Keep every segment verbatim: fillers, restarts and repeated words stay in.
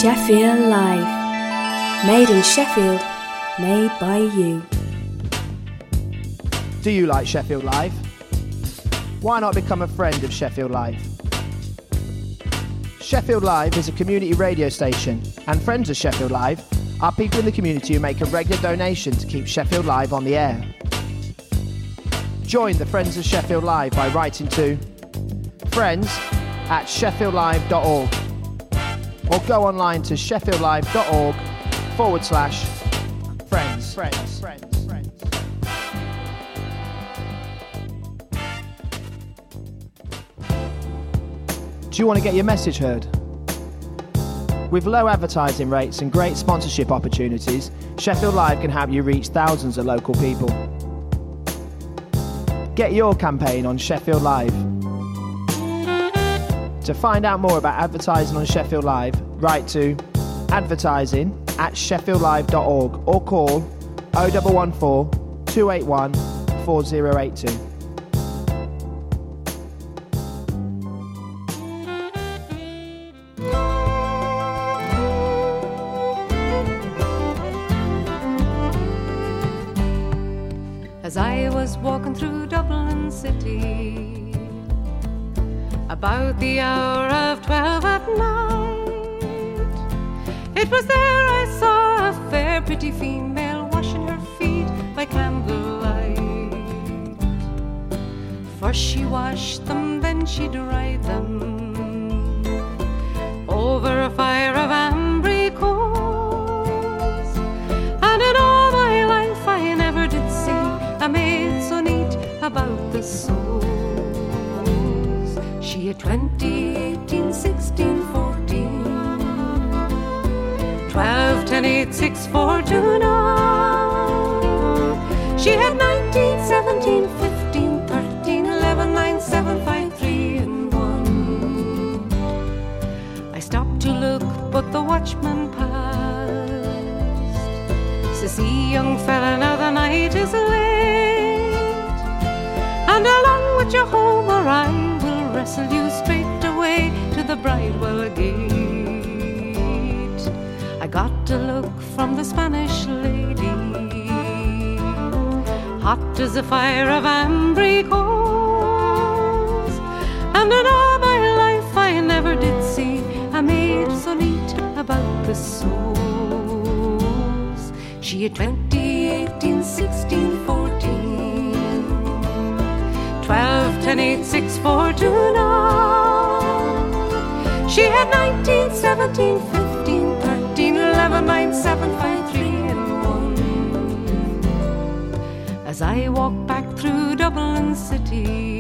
Sheffield Live. Made in Sheffield, made by you. Do you like Sheffield Live? Why not become a friend of Sheffield Live? Sheffield Live is a community radio station, and friends of Sheffield Live are people in the community who make a regular donation to keep Sheffield Live on the air. Join the Friends of Sheffield Live by writing to friends at sheffield live dot org or go online to sheffield live dot org forward slash friends. Friends. Friends. Friends. Do you want to get your message heard? With low advertising rates and great sponsorship opportunities, Sheffield Live can help you reach thousands of local people. Get your campaign on Sheffield Live. To find out more about advertising on Sheffield Live, write to advertising at sheffield live dot org or call oh one one four, two eight one, four oh eight two. As I was walking through Dublin City, about the hour of twelve at night, it was there I saw a fair pretty female washing her feet by candlelight. First she washed them, then she dried them over a fire of ambry coals, and in all my life I never did see a maid so neat about the soles. She had twenty, eighteen, sixteen, fourteen, twelve, ten, eight, six, four, two, nine. She had nineteen, seventeen, fifteen, thirteen, eleven, nine, seven, five, three, and one. I stopped to look, but the watchman passed. Says, see, young fella, now the night is late, and along with you home or I will wrestle you straight away to the Bridewell gate. I got a look from the Spanish lady, hot as a fire of ambry coals, and in all my life I never did see a maid so neat about the soles. She had twenty, eighteen, sixteen, fourteen, twelve, ten, eight, six, four, two, nine. She had nineteen, seventeen, fifteen, thirteen, eleven, nine, seven, five, three, and one. As I walked back through Dublin City,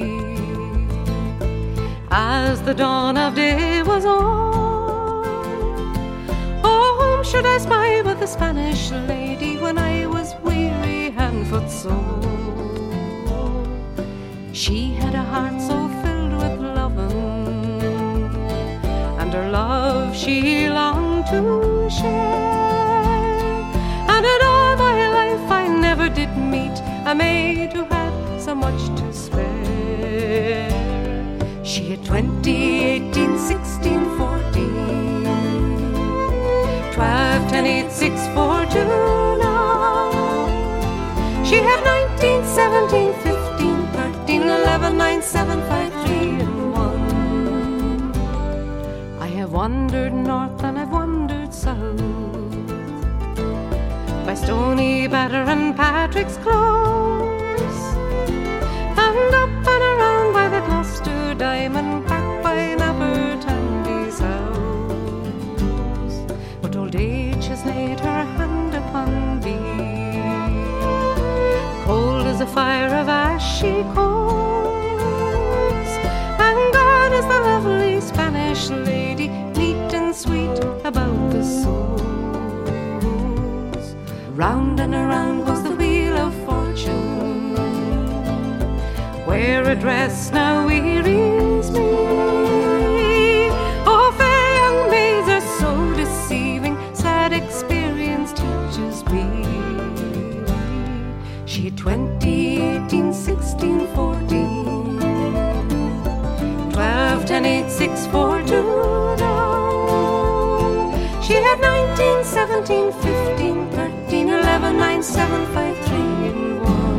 as the dawn of day was on, oh, whom should I spy but the Spanish lady when I was weary and footsore. She had a heart so filled with loving, and her love she longed to share, and in all my life I never did meet a maid who had so much to spare. She had twenty, eighteen, sixteen, fourteen, twelve, ten, eight, six, four, two, nine. She had nineteen, seventeen, fifteen, eleven, nine, seven, five, three, and one. I have wandered north and I've wandered south, by Stony Batter and Patrick's Close, and up and around by the Gloucester Diamond, back by Napper Tandy's house. But old age has laid her hand upon me, cold as a fire of ashy coals, and gone is the lovely Spanish lady, neat and sweet about the soles. Round and around goes the wheel of fortune, where a dress now wearies me. Oh, fair young maids are so deceiving, sad experience teaches me. She had twenty, eighteen, sixteen, fourteen, twelve, ten, eight, six, four, two, nine. She seventeen, fifteen, thirteen, eleven, nine, seven, five, three, and one.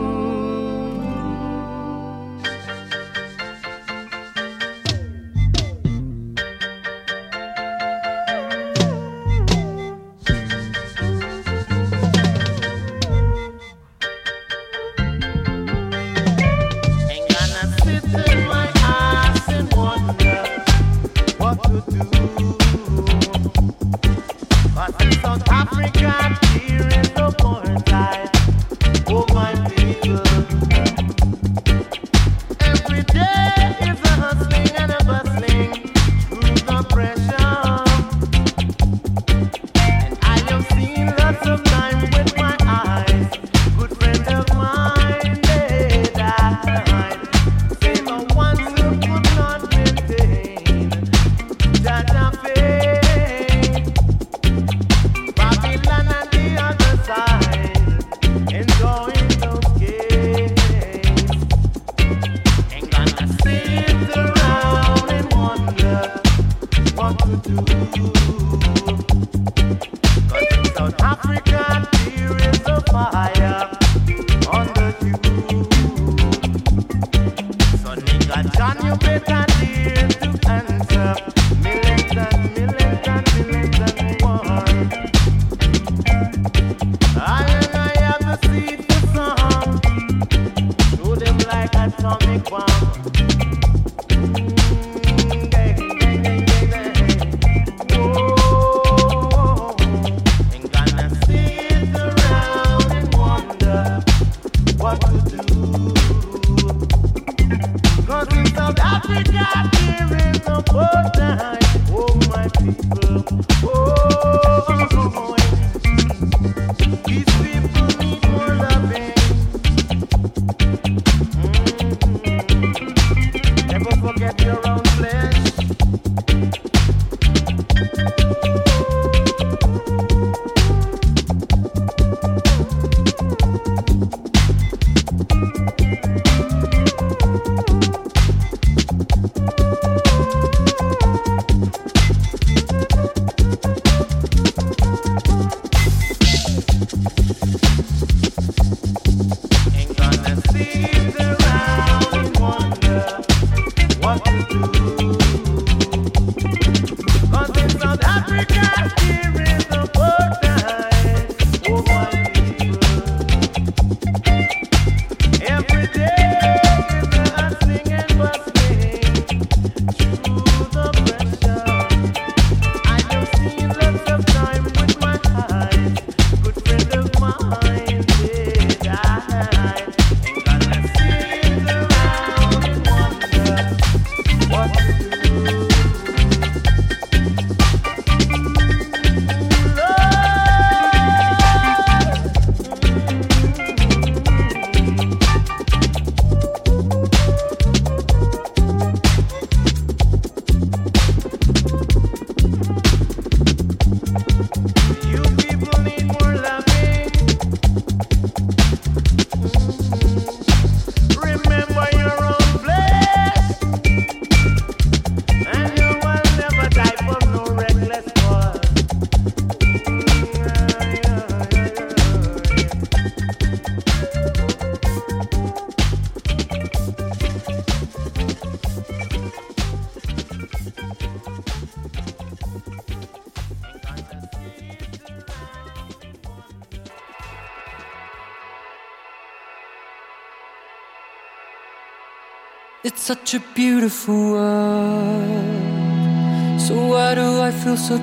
It's such a beautiful world, so why do I feel so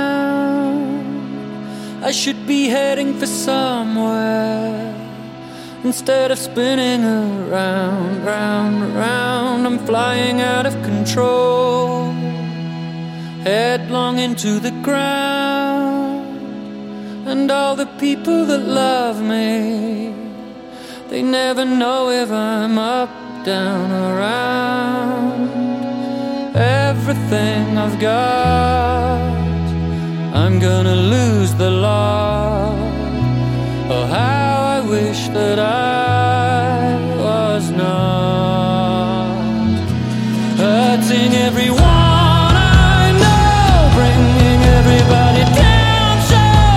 down? I should be heading for somewhere instead of spinning around, round, round. I'm flying out of control, headlong into the ground. And all the people that love me, they never know if I'm up, down, around. Everything I've got, I'm gonna lose the lot. Oh, how I wish that I was not hurting everyone I know, bringing everybody down so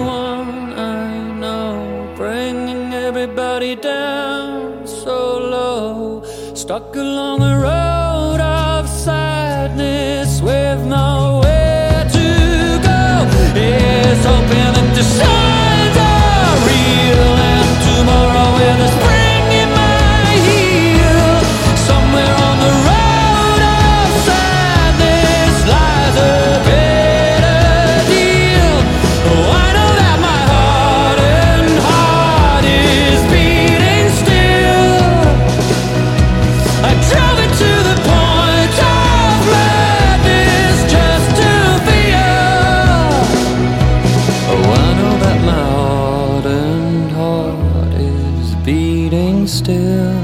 one I know, bringing everybody down so low, stuck along a road of sadness with nowhere to go. Is hoping that the signs are real, and tomorrow with a spring in my heel, somewhere on the road of sadness lies a better deal. Oh, I know that my heart and heart is beating still. I drove it to the point of madness just to feel. Oh, I know that my heart and heart is beating still.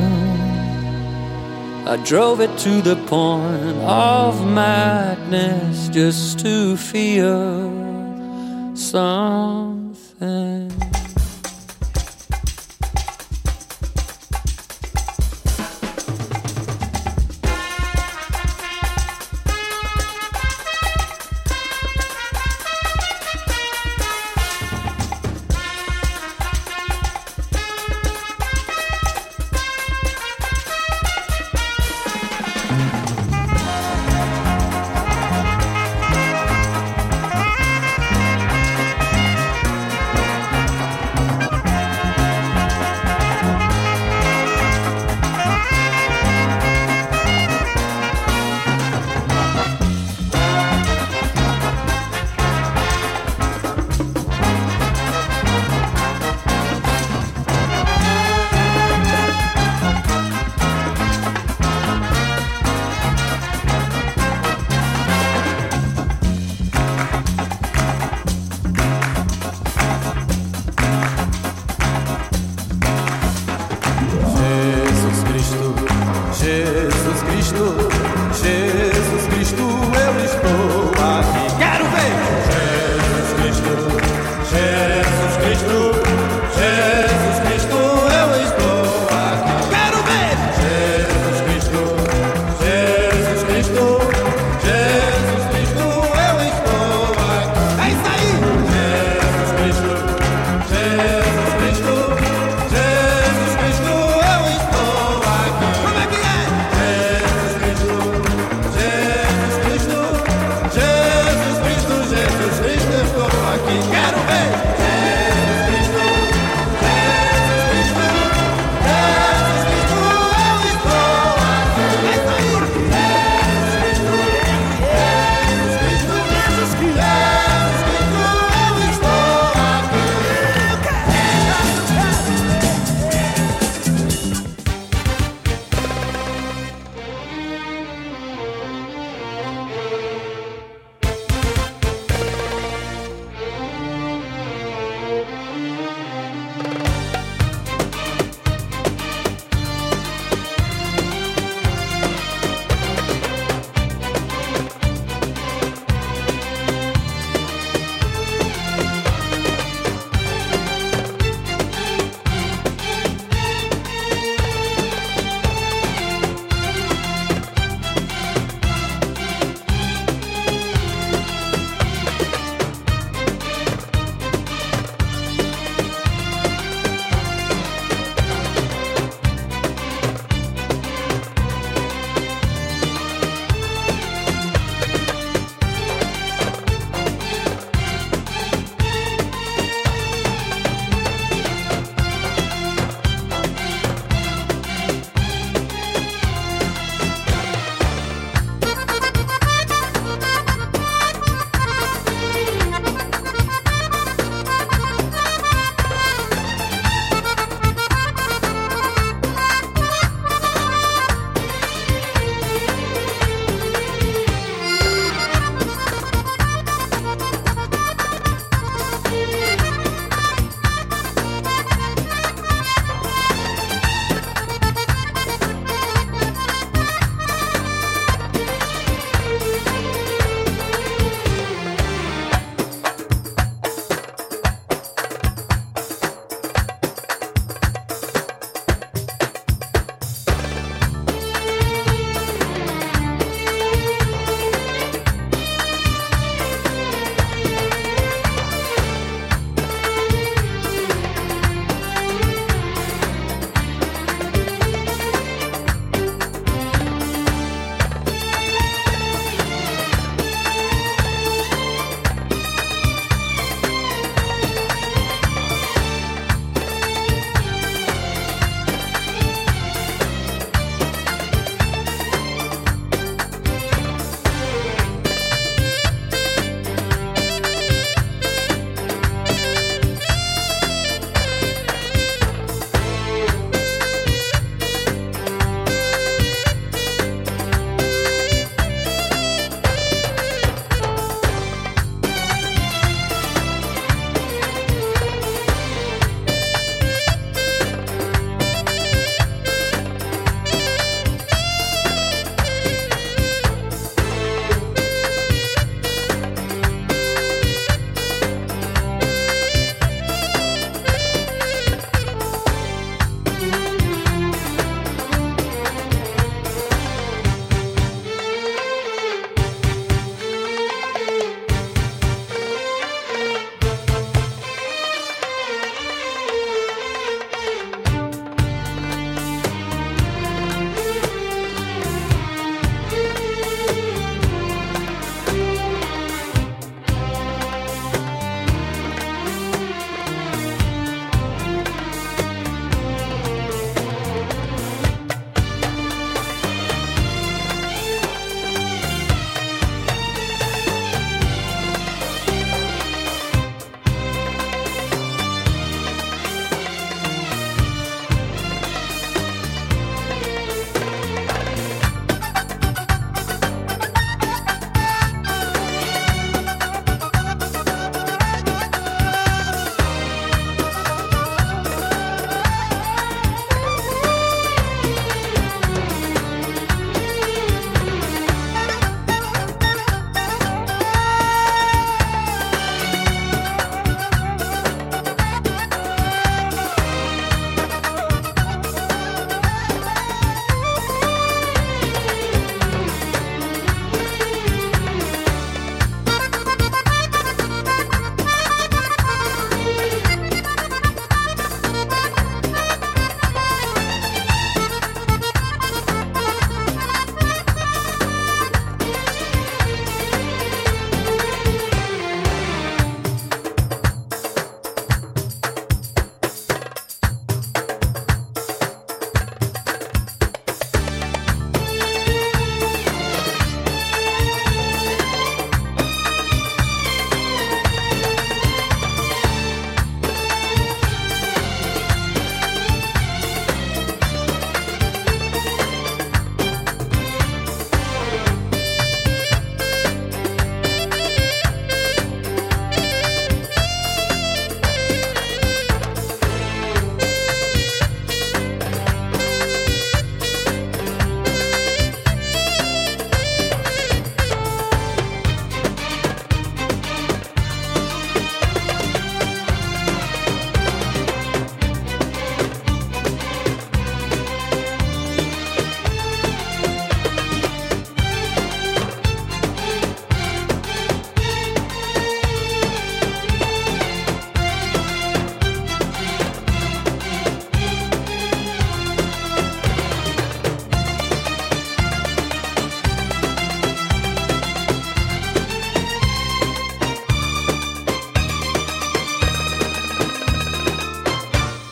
I drove it to the point of madness just to feel something.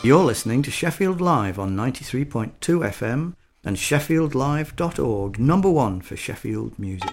You're listening to Sheffield Live on ninety-three point two F M and sheffield live dot org, number one for Sheffield music.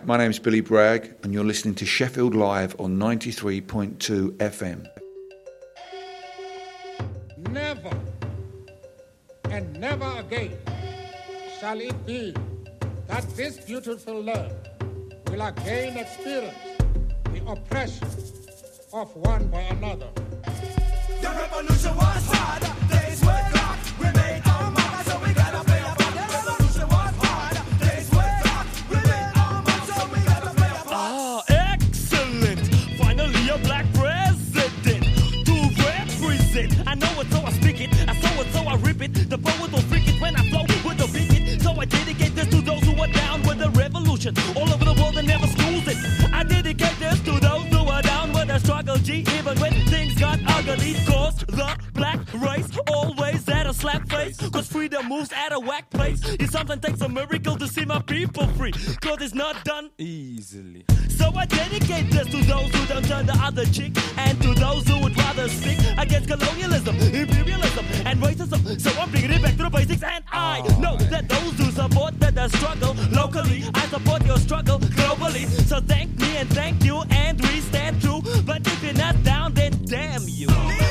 my name's Billy Bragg and you're listening to Sheffield Live on ninety-three point two F M. Never and never again shall it be that this beautiful land will again experience the oppression of one by another. The revolution was hard, days were dark, we made our mark, so we gotta play a part. The revolution was hard, days were dark, we made our mark, so we gotta play a part. Ah, excellent! Finally a black president to represent. I know it, so I speak it. I saw it, so I rip it. The poet will freak it when I flow with the beat it. So I dedicate this to those who are down with the revolution all over the world and never schools it. I dedicate this to those who are down with the struggle G, even when things got ugly. Cause the black race always at a slap face. Cause freedom moves at a whack place. It sometimes takes a miracle to see my people free. Cause it's not done easily. So I dedicate this to those who don't turn the other cheek, and to those who would rather speak against colonialism, imperialism, and racism. So I'm bringing it back to the basics, and I know that those who support that the struggle locally, I support your struggle globally. So thank me and thank you, and we stand true. But if you're not down, then damn you.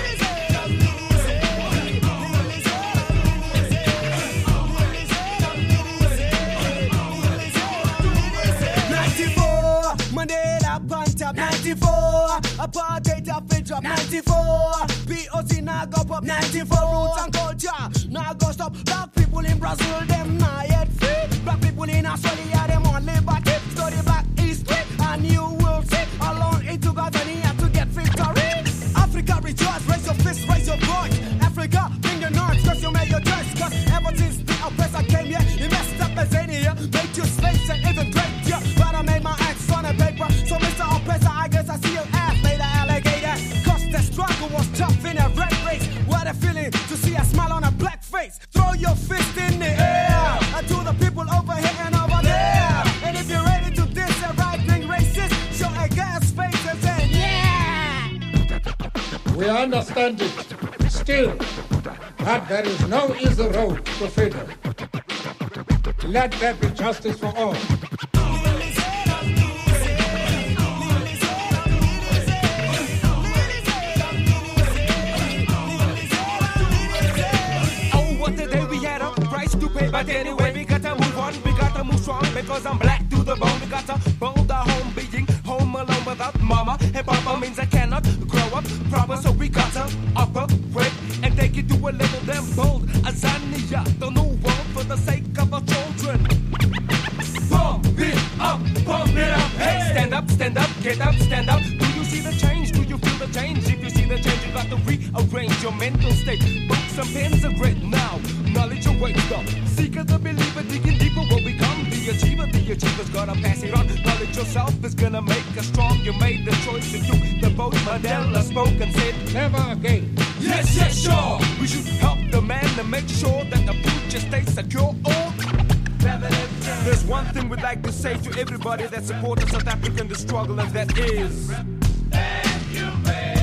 Mandela punt up ninety-four, apartheid up and drop ninety-four, P O C now go up ninety-four, roots and culture now go stop. Black people in Brazil them not yet free, black people in Australia them on liberty. Study black history and you will see alone into God and he had to get victory. Africa rejoice, raise your fist, raise your voice. Africa bring your north, cause you made your choice. Cause ever since the oppressor came here, he messed up Tanzania, made you slaves and even great, yeah. But I made my ex on a paper. So Mister Oppressor, I guess I see your ass made an alligator. Cause the struggle was tough in a red race. What a feeling to see a smile on a black face. Throw your fist in the air, and to the people over here and over there. And if you're ready to diss a right-wing racist, show a gas face and say, yeah! We understand it still that there is no easy road to freedom. Let there be justice for all. But anyway, we gotta move on, we gotta move strong, because I'm black to the bone. We gotta build a home being home alone without mama and papa means I cannot grow up proper. So we gotta operate and take it to a level damn bold. Azania, the new world for the sake of our children. Pump it up, pump it up, hey! Stand up, stand up, get up, stand up. Do you see the change? Do you feel the change? If you see the change, you got to rearrange your mental state. Books and pens are great now. Knowledge awaits up. Seeker the believer, digging deeper will become the achiever. The achiever's gonna pass it on. Knowledge yourself is gonna make us strong. You made the choice to do the vote. Mandela spoke and said, never again. Yes, yes, sure. We should help the man to make sure that the future stays secure. Oh, there's one thing we'd like to say to everybody that supports South Africa in the struggle, and that is thank you, baby.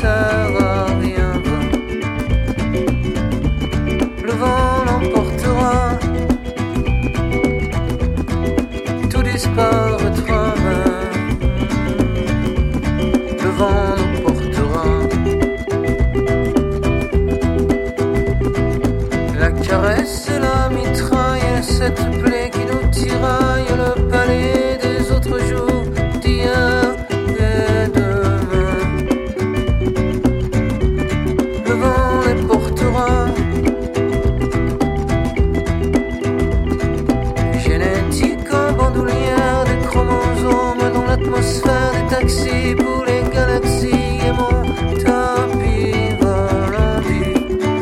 Le vent l'emportera. galaxies, pour les galaxies et mon tapis volant.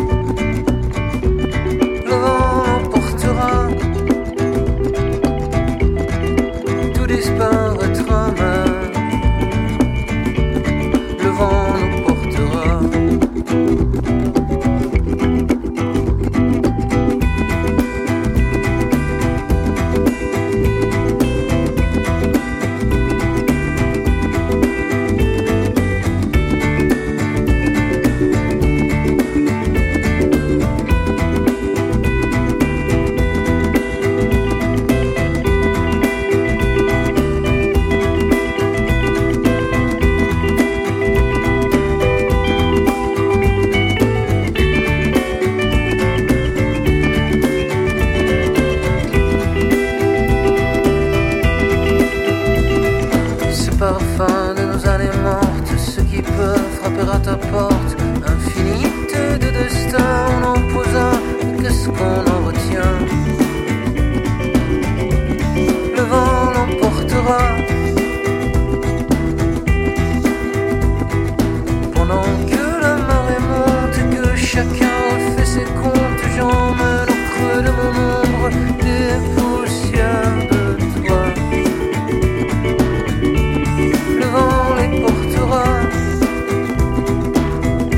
Le vent l'emportera, tout disparaîtra même. Le vent l'emportera. À ta porte, infinité de destin, on en pose un, qu'est-ce qu'on en retient? Le vent l'emportera. Pendant que la marée monte et que chacun refait ses comptes, j'emmène au creux de mon ombre des poussières de toi. Le vent les portera.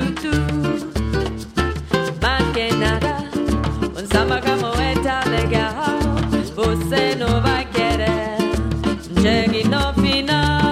tu tu. Más que nada, un samba como esta legal, você não vai querer. Chegue no final.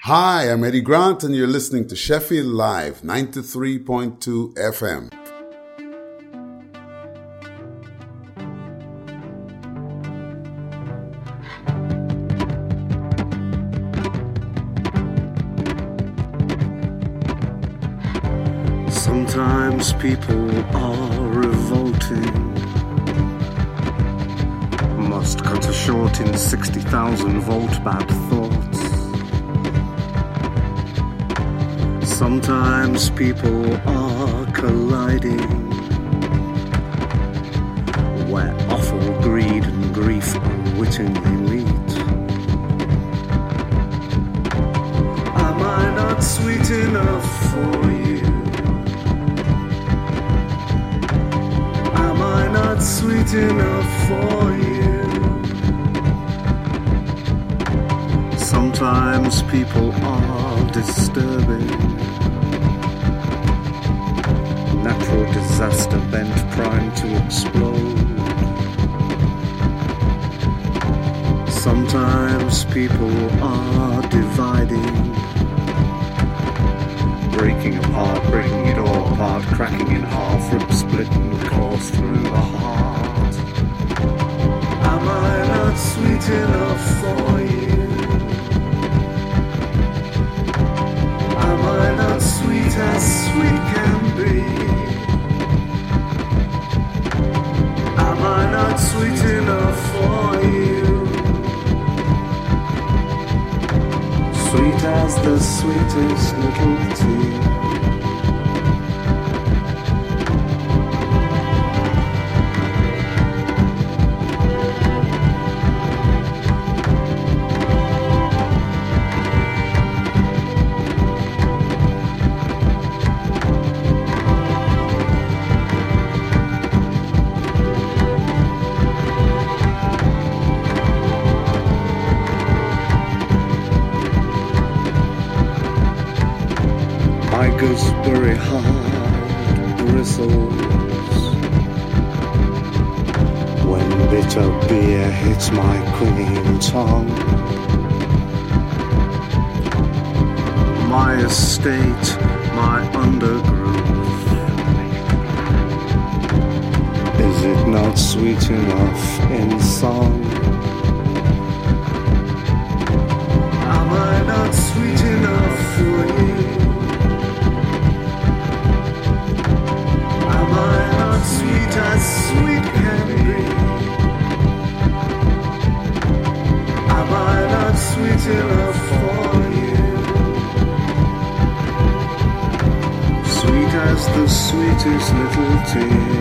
Hi, I'm Eddie Grant, and you're listening to Sheffield Live, ninety-three point two F M. Sometimes people are revolting, must cut a short in sixty thousand volt bad thoughts. Sometimes people are colliding, where awful greed and grief unwittingly meet. Am I not sweet enough for you? Am I not sweet enough for you? Sometimes people are disturbing, natural disaster bent primed to explode. Sometimes people are dividing, breaking apart, breaking it all apart, cracking in half, rib splitting course through the heart. Am I not sweet enough for you? Am I not sweet as sweet can be? Am I not sweet enough for you? Sweet as the sweetest little tea. Gooseberry heart bristles when bitter beer hits my quinine tongue. My estate, my undergrowth, is it not sweet enough in song? Am I not sweet enough for you? Sweet as sweet can be. Am I not sweet enough for you? Sweet as the sweetest little tea.